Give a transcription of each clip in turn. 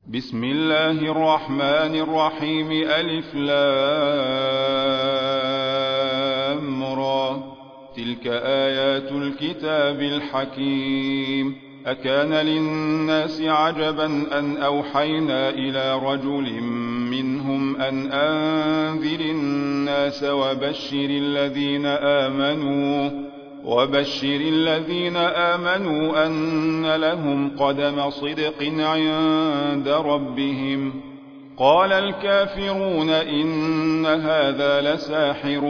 بسم الله الرحمن الرحيم. ألف لام را. تلك آيات الكتاب الحكيم. أكان للناس عجبا أن أوحينا إلى رجل منهم أن أنذر الناس وبشر الذين آمنوا أن لهم قدم صدق عند ربهم. قال الكافرون إن هذا لساحر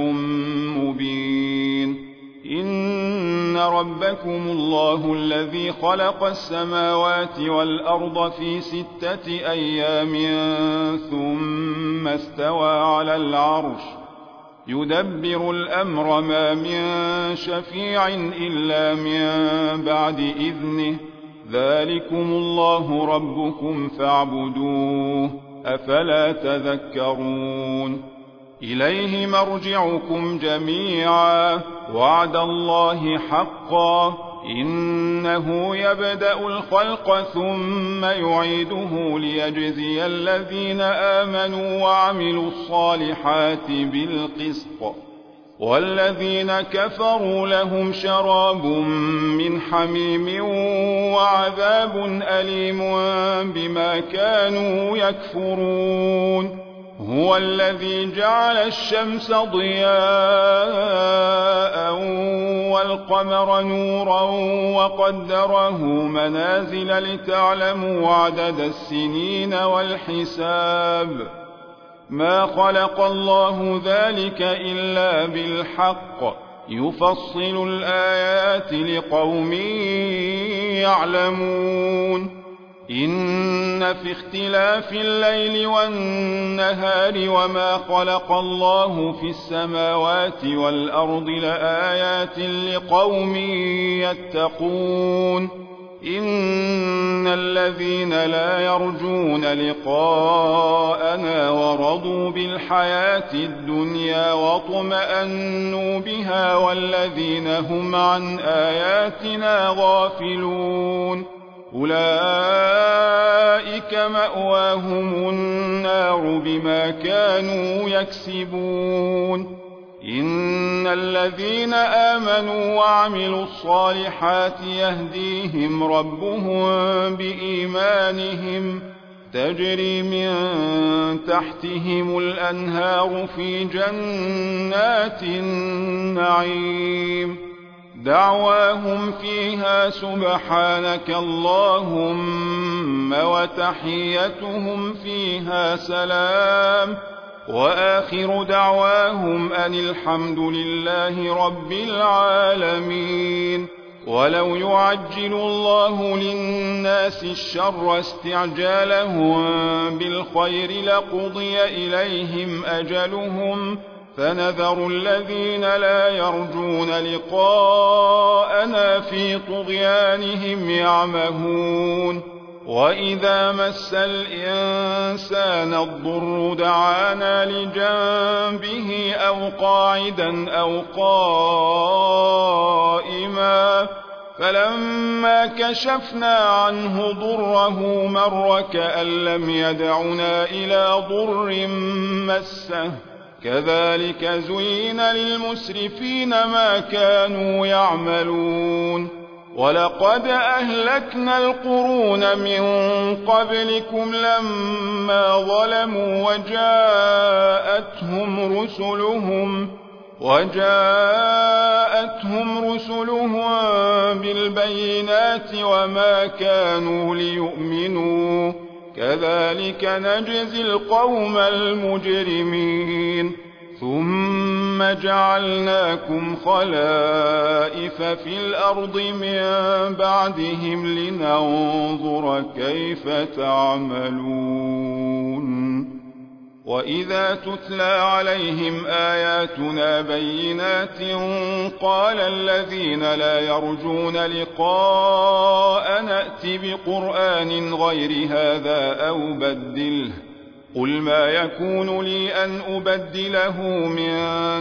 مبين. إن ربكم الله الذي خلق السماوات والأرض في 6 أيام ثم استوى على العرش يدبر الأمر ما من شفيع إلا من بعد إذنه. ذلكم الله ربكم فاعبدوه أفلا تذكرون. إليه مرجعكم جميعا وعد الله حقا إنه يبدأ الخلق ثم يعيده ليجزي الذين آمنوا وعملوا الصالحات بالقسط والذين كفروا لهم شراب من حميم وعذاب أليم بما كانوا يكفرون. هو الذي جعل الشمس ضياء والقمر نورا وقدره منازل لتعلموا عدد السنين والحساب. ما خلق الله ذلك إلا بالحق يفصل الآيات لقوم يعلمون. إن في اختلاف الليل والنهار وما خلق الله في السماوات والأرض لآيات لقوم يتقون. إن الذين لا يرجون لقاءنا ورضوا بالحياة الدنيا واطمأنوا بها والذين هم عن آياتنا غافلون أولئك مأواهم النار بما كانوا يكسبون. إن الذين آمنوا وعملوا الصالحات يهديهم ربهم بإيمانهم تجري من تحتهم الأنهار في جنات النعيم. دعواهم فيها سبحانك اللهم وتحيتهم فيها سلام وآخر دعواهم أن الحمد لله رب العالمين. ولو يعجل الله للناس الشر استعجالهم بالخير لقضي إليهم أجلهم فنذر الذين لا يرجون لقاءنا في طغيانهم يعمهون. وإذا مس الإنسان الضر دعانا لجنبه أو قاعدا أو قائما فلما كشفنا عنه ضره مر كأن لم يدعنا إلى ضر مسه. كذلك زين للمسرفين ما كانوا يعملون. ولقد أهلكنا القرون من قبلكم لما ظلموا وجاءتهم رسلهم بالبينات وما كانوا ليؤمنوا. كذلك نجزي القوم المجرمين. ثم جعلناكم خلائف في الأرض من بعدهم لننظر كيف تعملون. وإذا تتلى عليهم آياتنا بينات قال الذين لا يرجون لقاء نأت بقرآن غير هذا أو بدله. قل ما يكون لي أن أبدله من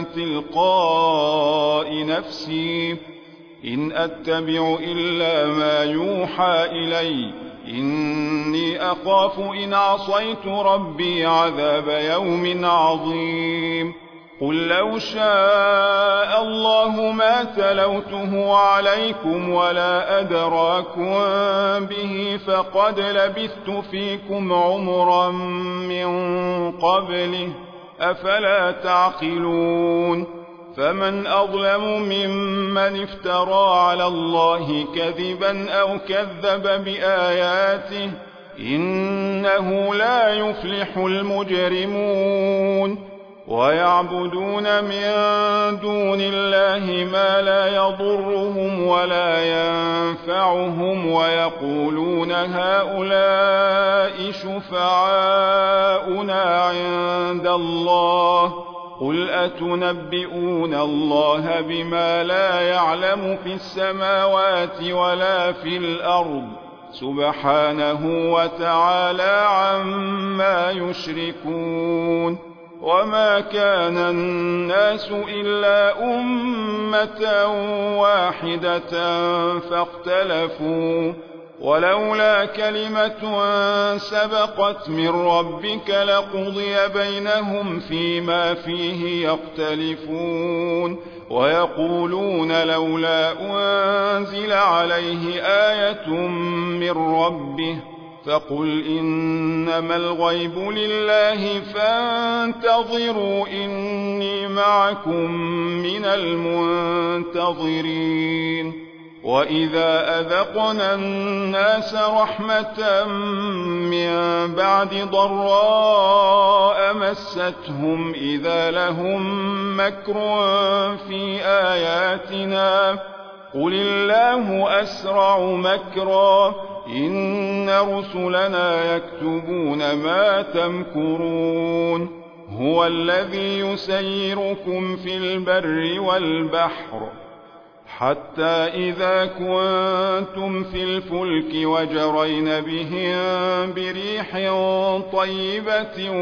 تلقاء نفسي إن أتبع إلا ما يوحى إلي إني أخاف إن عصيت ربي عذاب يوم عظيم قل لو شاء الله ما تلوته عليكم ولا أدراكم به فقد لبثت فيكم عمرا من قبله أفلا تعقلون فمن أظلم ممن افترى على الله كذبا أو كذب بآياته إنه لا يفلح المجرمون ويعبدون من دون الله ما لا يضرهم ولا ينفعهم ويقولون هؤلاء شفعاؤنا عند الله قل أتنبئون الله بما لا يعلم في السماوات ولا في الأرض سبحانه وتعالى عما يشركون وما كان الناس إلا أمة واحدة فاختلفوا ولولا كلمة سبقت من ربك لقضي بينهم فيما فيه يختلفون ويقولون لولا أنزل عليه آية من ربه فقل إنما الغيب لله فانتظروا إني معكم من المنتظرين وإذا أذقنا الناس رحمة من بعد ضراء مستهم إذا لهم مكر في آياتنا قل الله أسرع مكرا إن رسلنا يكتبون ما تمكرون هو الذي يسيركم في البر والبحر حتى إذا كنتم في الفلك وجرين بهم بريح طيبة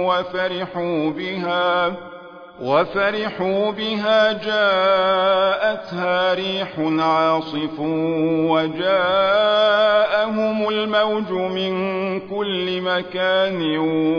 وفرحوا بها جاءتها ريح عاصف وجاءهم الموج من كل مكان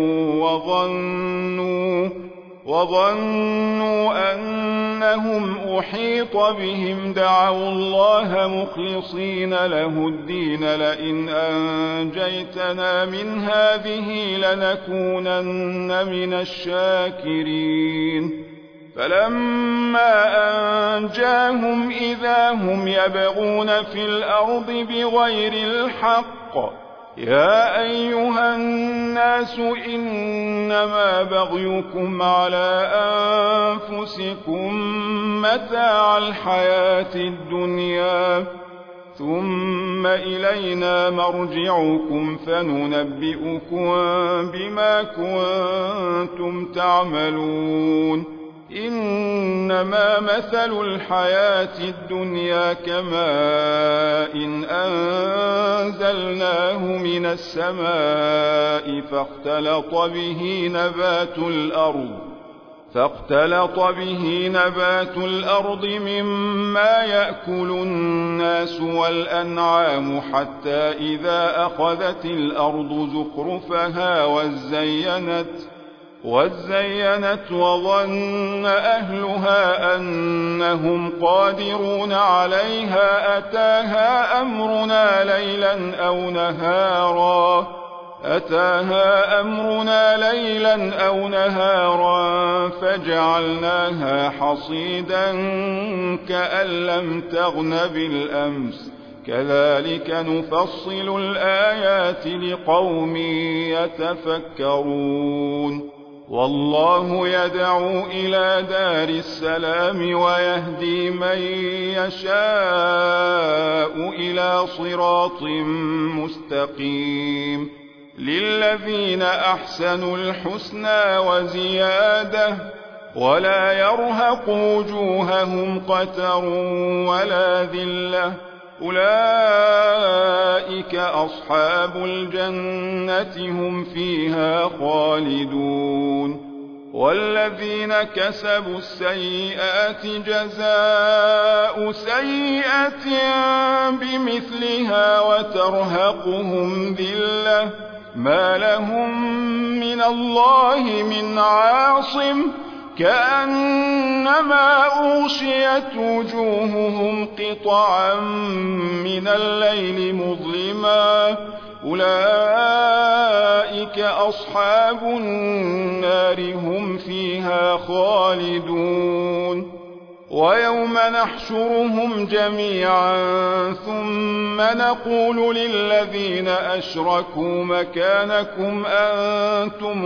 وظنوا أنهم أحيط بهم دعوا الله مخلصين له الدين لئن أنجيتنا من هذه لنكونن من الشاكرين فلما أنجاهم إذا هم يبغون في الأرض بغير الحق يا أيها الناس إنما بغيكم على أنفسكم متاع الحياة الدنيا ثم إلينا مرجعكم فننبئكم بما كنتم تعملون إنما مثل الحياة الدنيا كماء إن أنزلناه من السماء فاختلط به نبات الأرض مما يأكل الناس والأنعام حتى إذا أخذت الأرض زخرفها وزينت وظن أهلها أنهم قادرون عليها أتاها أمرنا ليلا أو نهارا فجعلناها حصيدا كأن لم تغن بالأمس كذلك نفصل الآيات لقوم يتفكرون والله يدعو إلى دار السلام ويهدي من يشاء إلى صراط مستقيم للذين أحسنوا الحسنى وزيادة ولا يرهق وجوههم قتر ولا ذلة أولئك أصحاب الجنة هم فيها خالدون والذين كسبوا السيئات جزاء سيئة بمثلها وترهقهم ذلة ما لهم من الله من عاصم كأنما أغشيت وجوههم قطعا من الليل مظلما أولئك أصحاب النار هم فيها خالدون ويوم نحشرهم جميعا ثم نقول للذين أشركوا مكانكم أنتم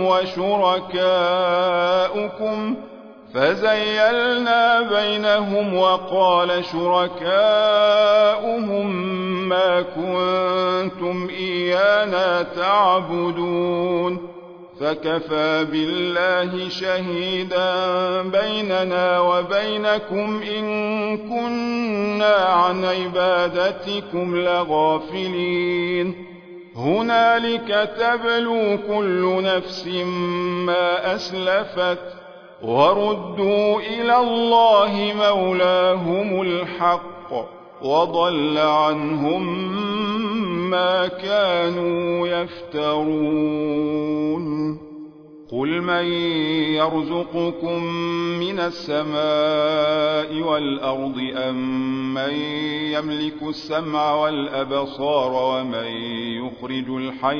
وشركاؤكم فزيلنا بينهم وقال شركاؤهم ما كنتم إيانا تعبدون فكفى بالله شهيدا بيننا وبينكم إن كنا عن عبادتكم لغافلين هنالك تبلو كل نفس ما أسلفت وردوا إلى الله مولاهم الحق وضل عنهم ما كانوا يفترون قل من يرزقكم من السماء والأرض أم من يملك السمع والأبصار ومن يخرج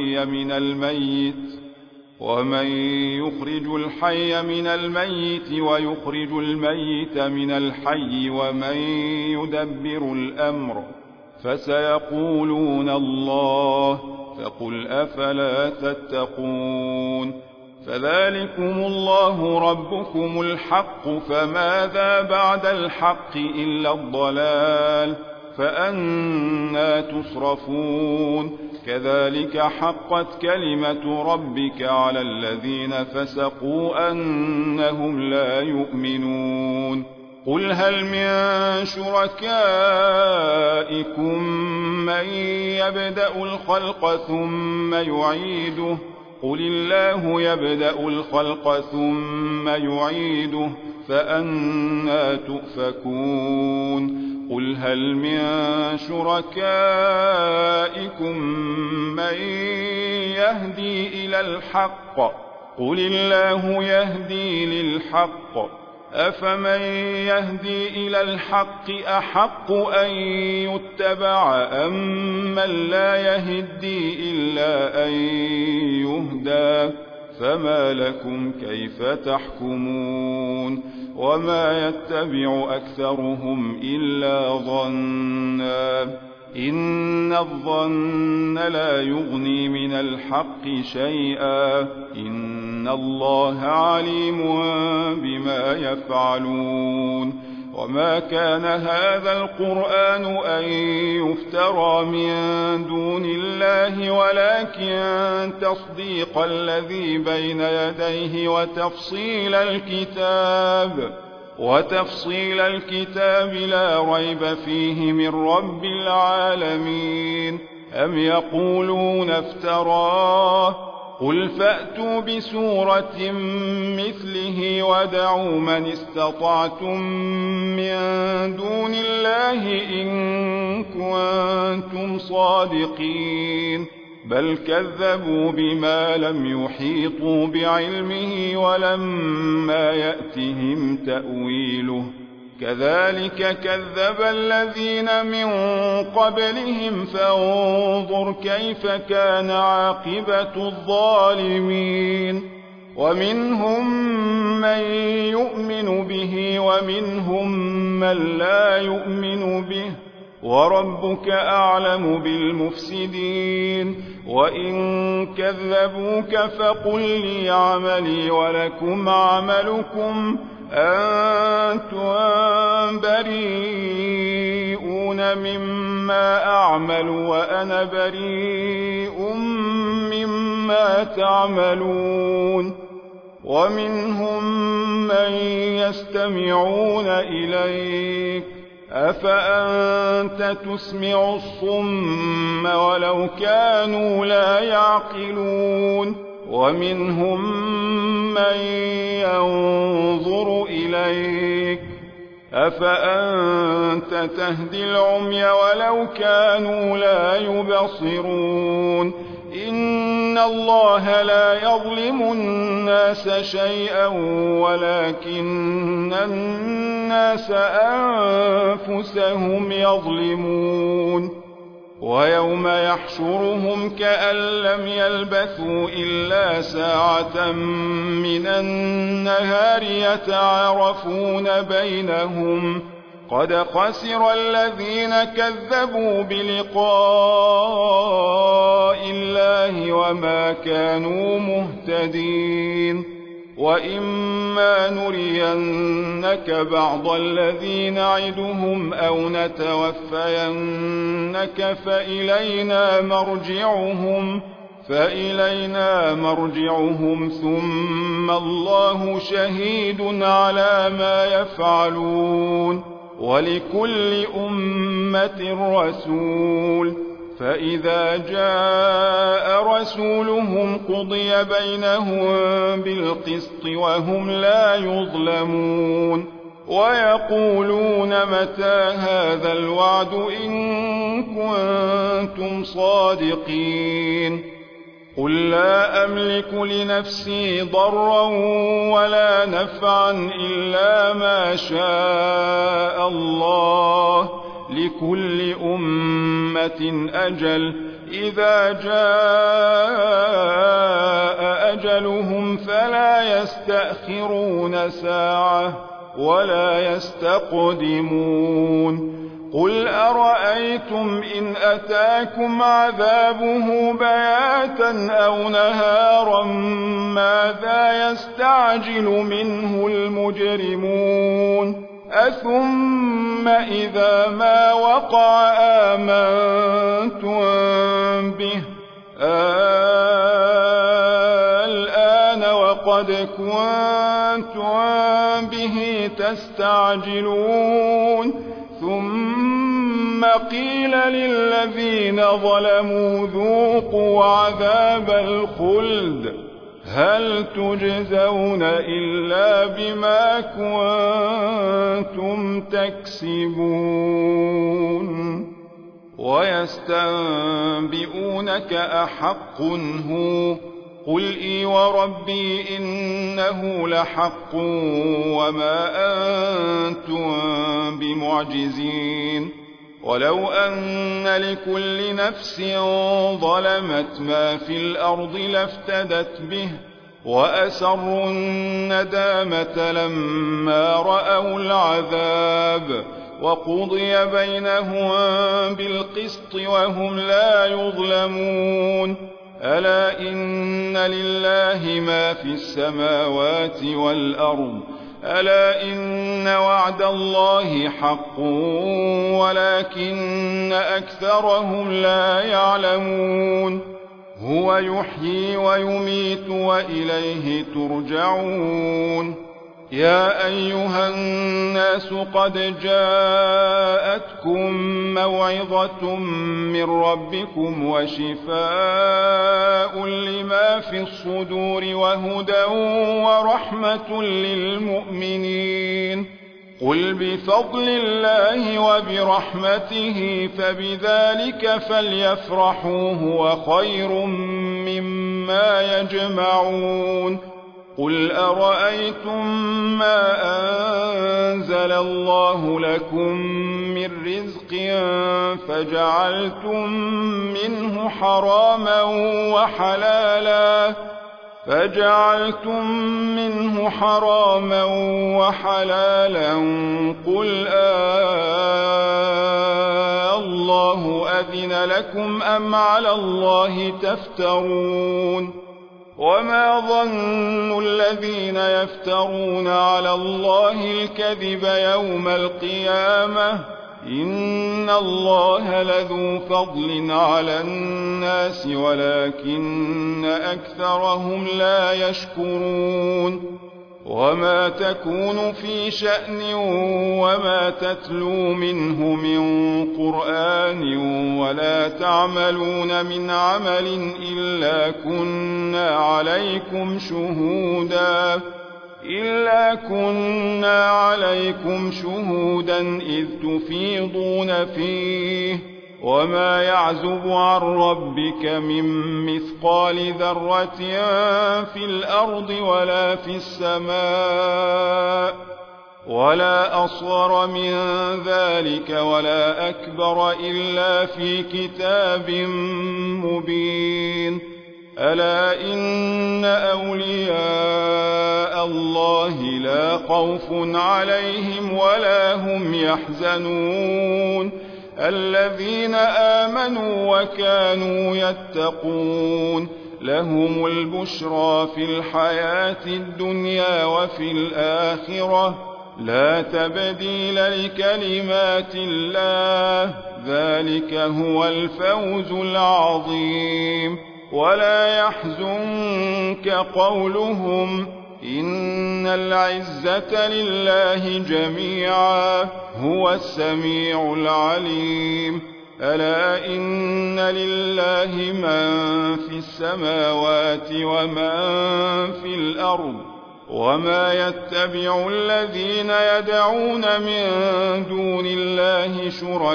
الحي من الميت ويخرج الميت من الحي ومن يدبر الأمر فسيقولون الله فقل أفلا تتقون فذلكم الله ربكم الحق فماذا بعد الحق إلا الضلال فأنى تصرفون كذلك حقت كلمة ربك على الذين فسقوا أنهم لا يؤمنون قل هل من شركائكم من يبدأ الخلق ثم يعيده قل الله يبدأ الخلق ثم يعيده فأنى تؤفكون قل هل من شركائكم من يهدي إلى الحق قل الله يهدي للحق أفمن يهدي إلى الحق أحق أن يتبع أم من لا يهدي إلا أن يهدى فما لكم كيف تحكمون وما يتبع أكثرهم إلا ظنا إن الظن لا يغني من الحق شيئا إن الله عليم بما يفعلون وما كان هذا القرآن أن يفترى من دون الله ولكن تصديق الذي بين يديه وتفصيل الكتاب لا ريب فيه من رب العالمين أم يقولون افتراه قل فأتوا بسورة مثله ودعوا من استطعتم من دون الله إن كنتم صادقين بل كذبوا بما لم يحيطوا بعلمه ولما يأتهم تأويله كذلك كذب الذين من قبلهم فانظر كيف كان عاقبة الظالمين ومنهم من يؤمن به ومنهم من لا يؤمن به وربك أعلم بالمفسدين وإن كذبوك فقل لي عملي ولكم عملكم أنتم بريئون مما أعمل وأنا بريء مما تعملون ومنهم من يستمعون إليك أفأنت تسمع الصم ولو كانوا لا يعقلون ومنهم من ينظر إليك أفأنت تهدي العمي ولو كانوا لا يبصرون إن الله لا يظلم الناس شيئا ولكن الناس أنفسهم يظلمون ويوم يحشرهم كأن لم يلبثوا إلا ساعة من النهار يتعارفون بينهم قد خسر الذين كذبوا بلقاء الله وما كانوا مهتدين وإما نرينك بعض الذي نعدهم أو نتوفينك فإلينا مرجعهم ثم الله شهيد على ما يفعلون ولكل أمة رسول فإذا جاء رسولهم قضي بينهم بالقسط وهم لا يظلمون ويقولون متى هذا الوعد إن كنتم صادقين قل لا أملك لنفسي ضرا ولا نفعا إلا ما شاء الله لكل أمة أجل إذا جاء أجلهم فلا يستأخرون ساعة ولا يستقدمون قل أرأيتم إن أتاكم عذابه بياتا أو نهارا ماذا يستعجل منه المجرمون أثم إذا ما وقع آمنتم به الآن وقد كنتم به تستعجلون ثم قيل للذين ظلموا ذوقوا عذاب الخلد هل تجزون إلا بما كنتم تكسبون ويستنبئونك أحق هو قل إي وربي إنه لحق وما أنتم بمعجزين ولو أن لكل نفس ظلمت ما في الأرض لافتدت به وأسروا الندامة لما رأوا العذاب وقضي بينهم بالقسط وهم لا يظلمون ألا إن لله ما في السماوات والأرض ألا إن وعد الله حق ولكن أكثرهم لا يعلمون هو يحيي ويميت وإليه ترجعون يا أيها الناس قد جاءتكم موعظة من ربكم وشفاء لما في الصدور وهدى ورحمة للمؤمنين قل بفضل الله وبرحمته فبذلك فليفرحوا هو خير مما يجمعون قل أرأيتم ما أنزل الله لكم من رزق فجعلتم منه حراما وحلالا قل الله أذن لكم أم على الله تفترون وما ظن الذين يفترون على الله الكذب يوم القيامة إن الله لذو فضل على الناس ولكن أكثرهم لا يشكرون وما تكون في شأن وما تتلو منه من قرآن ولا تعملون من عمل إلا كنا عليكم شهودا إذ تفيضون فيه وما يعزب عن ربك من مثقال ذرة في الأرض ولا في السماء ولا أصغر من ذلك ولا أكبر إلا في كتاب مبين ألا إن أولياء الله لا خوف عليهم ولا هم يحزنون الذين آمنوا وكانوا يتقون لهم البشرى في الحياة الدنيا وفي الآخرة لا تبديل لكلمات الله ذلك هو الفوز العظيم ولا يحزنك قولهم إن العزة لله جميعا هو السميع العليم ألا إن لله من في السماوات ومن في الأرض وما يتبع الذين يدعون من دون الله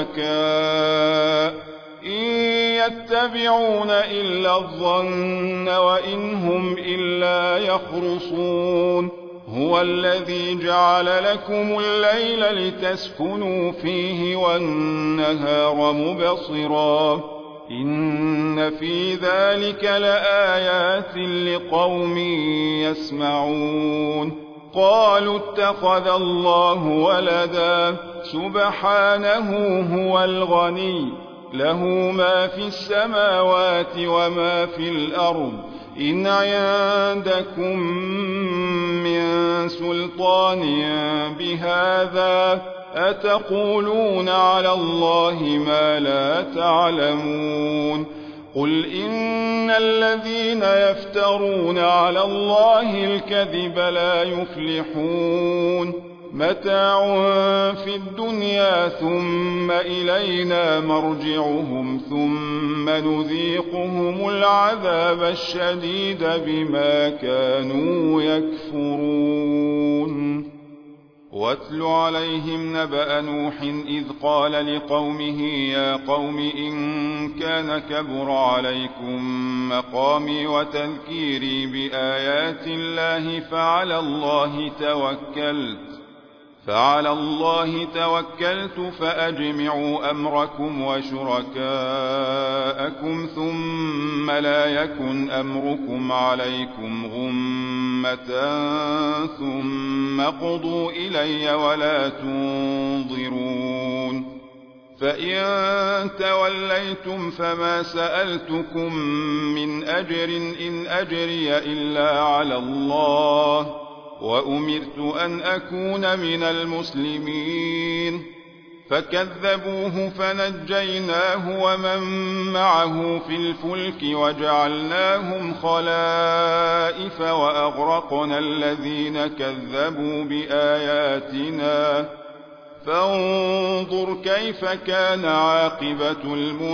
شركاء إن يتبعون إلا الظن وإن هم إلا يخرصون هو الذي جعل لكم الليل لتسكنوا فيه والنهار مبصرا إن في ذلك لآيات لقوم يسمعون قالوا اتخذ الله ولدا سبحانه هو الغني له ما في السماوات وما في الأرض إن عندكم من سلطان بهذا أتقولون على الله ما لا تعلمون قل إن الذين يفترون على الله الكذب لا يفلحون متاع في الدنيا ثم إلينا مرجعهم ثم نذيقهم العذاب الشديد بما كانوا يكفرون واتل عليهم نبأ نوح إذ قال لقومه يا قوم إن كان كبر عليكم مقامي وتذكيري بآيات الله فعلى الله توكلت فأجمعوا أمركم وشركاءكم ثم لا يكن أمركم عليكم غمة ثم قضوا إلي ولا تنظرون فإن توليتم فما سألتكم من أجر إن أجري إلا على الله وأمرت أن أكون من المسلمين فكذبوه فنجيناه ومن معه في الفلك وجعلناهم خلائف وأغرقنا الذين كذبوا بآياتنا فانظر كيف كان عاقبة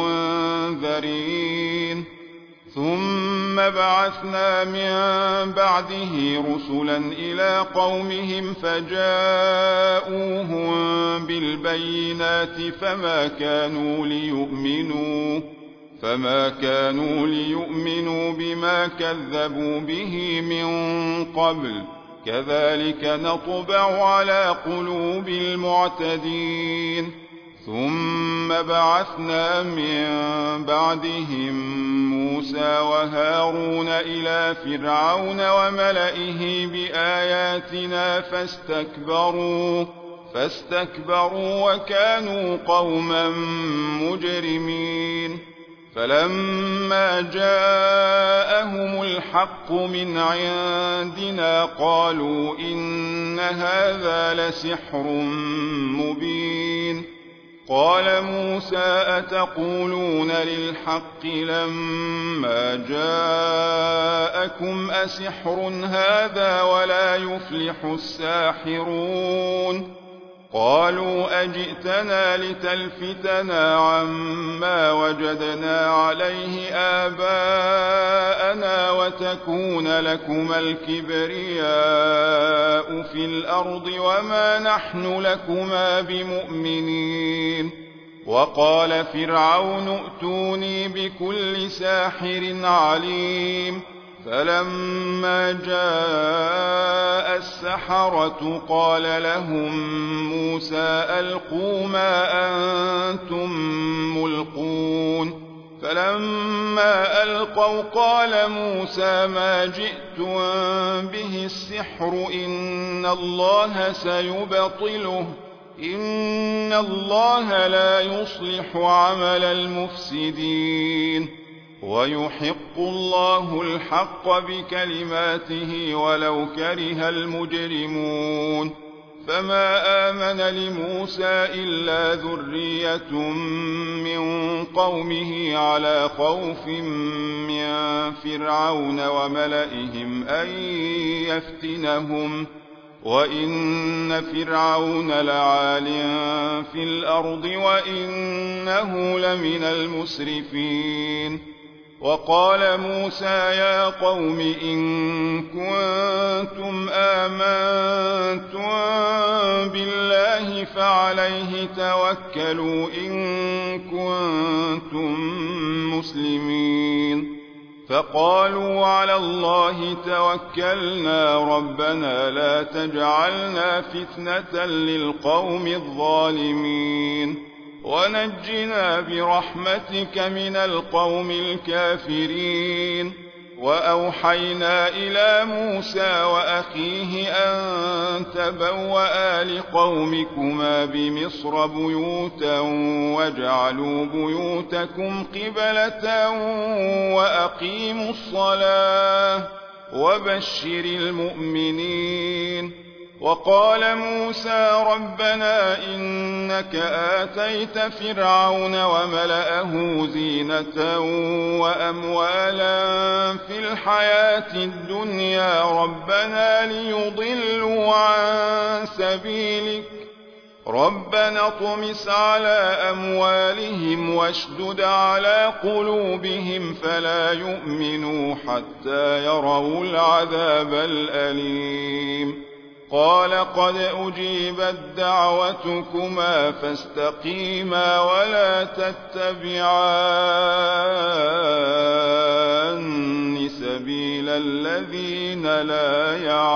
المنذرين ثم بعثنا من بعده رسلا إلى قومهم فجاءوهم بالبينات فما كانوا ليؤمنوا بما كذبوا به من قبل كذلك نطبع على قلوب المعتدين ثم بعثنا من بعدهم موسى وهارون إلى فرعون وملئه بآياتنا فاستكبروا وكانوا قوما مجرمين فلما جاءهم الحق من عندنا قالوا إن هذا لسحر مبين قال موسى أتقولون للحق لما جاءكم لكم أسحر هذا ولا يفلح الساحرون قالوا أجئتنا لتلفتنا عما وجدنا عليه آباءنا وتكون لكما الكبرياء في الأرض وما نحن لكما بمؤمنين وقال فرعون ائتوني بكل ساحر عليم فلما جاء السحرة قال لهم موسى ألقوا ما أنتم ملقون فلما ألقوا قال موسى ما جئتم به السحر إن الله سيبطله إن الله لا يصلح عمل المفسدين ويحق الله الحق بكلماته ولو كره المجرمون فما آمن لموسى إلا ذرية من قومه على خوف من فرعون وملئهم أن يفتنهم وإن فرعون لعال في الأرض وإنه لمن المسرفين وقال موسى يا قوم إن كنتم آمنتم بالله فعليه توكلوا إن كنتم مسلمين فقالوا على الله توكلنا ربنا لا تجعلنا فتنة للقوم الظالمين ونجنا برحمتك من القوم الكافرين وأوحينا إلى موسى وأخيه أن تبوأ لقومكما بمصر بيوتا واجعلوا بيوتكم قبلة وأقيموا الصلاة وبشر المؤمنين وقال موسى ربنا إنك آتيت فرعون وملأه زينة وأموالا في الحياة الدنيا ربنا ليضلوا عن سبيلك ربنا اطمس على أموالهم واشدد على قلوبهم فلا يؤمنوا حتى يروا العذاب الأليم قال قد أجيبت دعوتكما فاستقيما ولا تتبعان سبيل الذين لا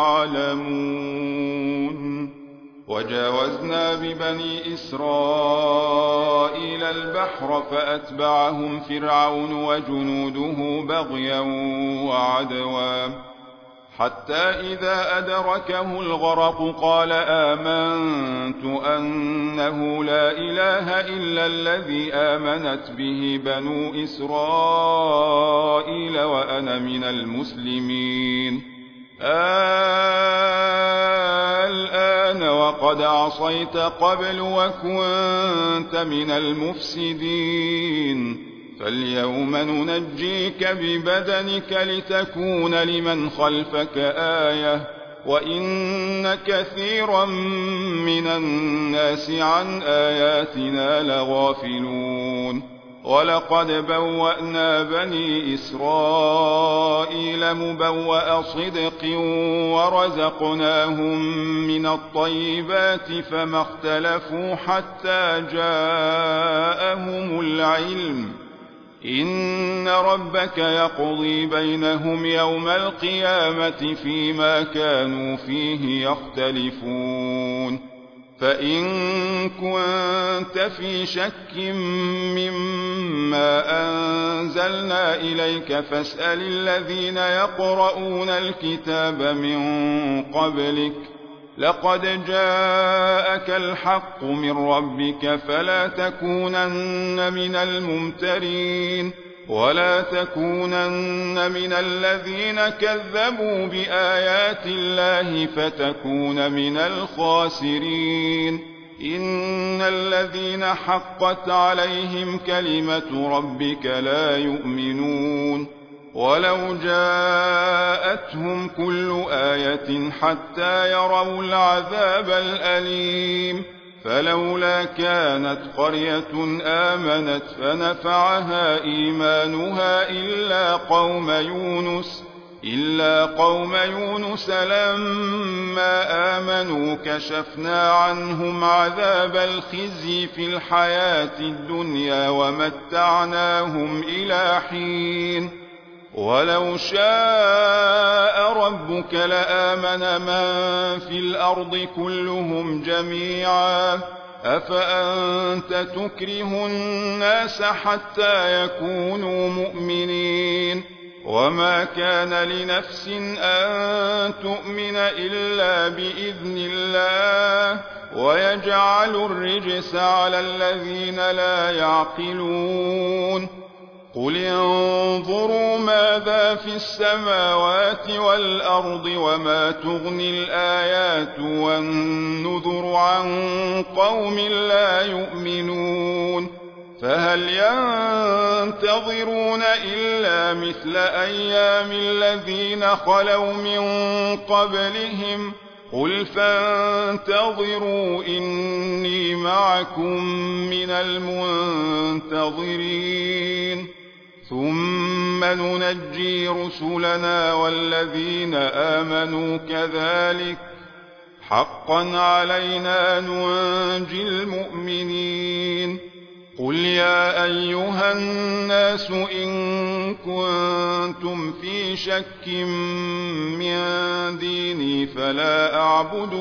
يعلمون وجاوزنا ببني إسرائيل البحر فأتبعهم فرعون وجنوده بغيا وعدوا حتى إذا أدركه الغرق قال آمنت أنه لا إله إلا الذي آمنت به بنو إسرائيل وأنا من المسلمين الآن وقد عصيت قبل وكنت من المفسدين فاليوم ننجيك ببدنك لتكون لمن خلفك آية وإن كثيرا من الناس عن آياتنا لغافلون ولقد بوأنا بني إسرائيل مبوأ صدق ورزقناهم من الطيبات فما اختلفوا حتى جاءهم العلم إن ربك يقضي بينهم يوم القيامة فيما كانوا فيه يختلفون فإن كنت في شك مما أنزلنا إليك فاسأل الذين يقرؤون الكتاب من قبلك لقد جاءك الحق من ربك فلا تكونن من الممترين ولا تكونن من الذين كذبوا بآيات الله فتكون من الخاسرين إن الذين حقت عليهم كلمة ربك لا يؤمنون ولو جاءتهم كل آية حتى يروا العذاب الأليم فلولا كانت قرية آمنت فنفعها إيمانها إلا قوم يونس لما آمنوا كشفنا عنهم عذاب الخزي في الحياة الدنيا ومتعناهم إلى حين ولو شاء ربك لآمن من في الأرض كلهم جميعا أفأنت تكره الناس حتى يكونوا مؤمنين وما كان لنفس أن تؤمن إلا بإذن الله ويجعل الرجس على الذين لا يعقلون قل انظروا ماذا في السماوات والأرض وما تغني الآيات والنذر عن قوم لا يؤمنون فهل ينتظرون إلا مثل أيام الذين خلوا من قبلهم قل فانتظروا إني معكم من المنتظرين ثم ننجي رسلنا والذين آمنوا كذلك حقا علينا ننجي المؤمنين قل يا أيها الناس إن كنتم في شك من ديني فلا أعبد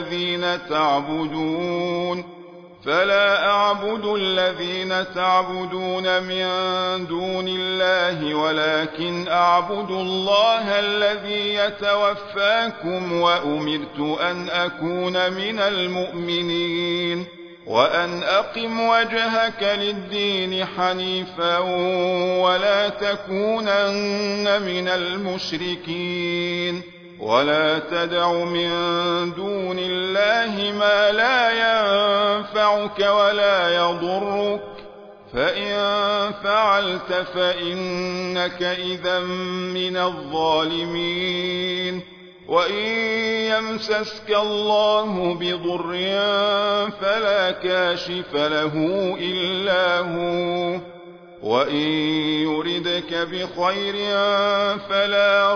الذين تعبدون من دون الله ولكن أعبد الله الذي يتوفاكم وأمرت أن أكون من المؤمنين وأن أقم وجهك للدين حنيفا ولا تكونن من المشركين ولا تدع من دون الله ما لا ينفعك ولا يضرك فإن فعلت فإنك إذا من الظالمين وإن يمسسك الله بضر فلا كاشف له إلا هو وإن يردك بخير فلا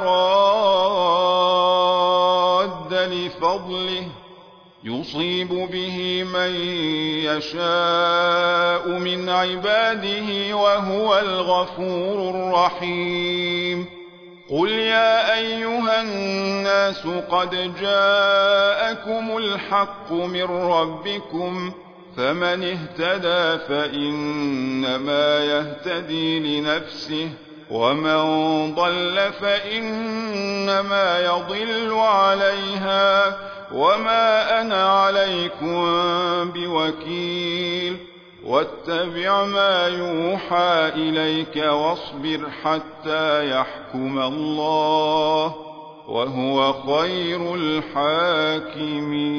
راد لفضله يصيب به من يشاء من عباده وهو الغفور الرحيم قل يا أيها الناس قد جاءكم الحق من ربكم فمن اهتدى فإنما يهتدي لنفسه ومن ضل فإنما يضل عليها وما أنا عليكم بوكيل واتبع ما يوحى إليك واصبر حتى يحكم الله وهو خير الحاكمين